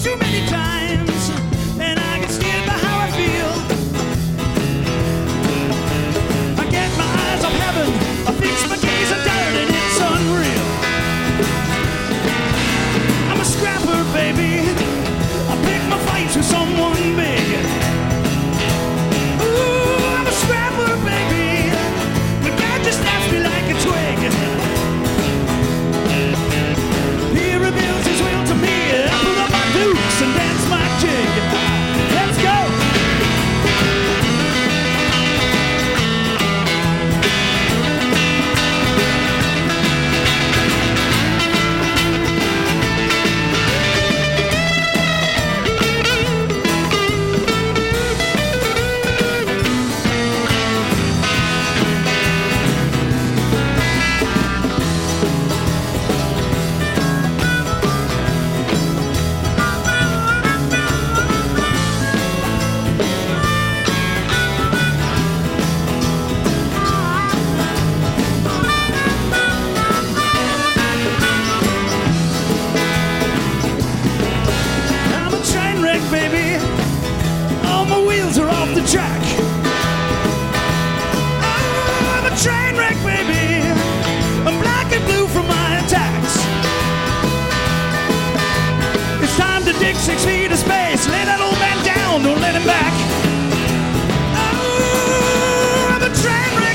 too many times, and I get steered by how I feel. I get my eyes off heaven, I fix my gaze on dirt, and it's unreal. I'm a scrapper, baby. I pick my fights with someone big. Ooh, I'm a scrapper, baby. The guy just snaps me like a twig. He reveals his will to me. I pull up my dukes and dance my jig. Let's go! Baby, all my wheels are off the track. Oh, I'm a train wreck, baby. I'm black and blue from my attacks. It's time to dig 6 feet of space. Lay that old man down, don't let him back. Oh, I'm a train wreck.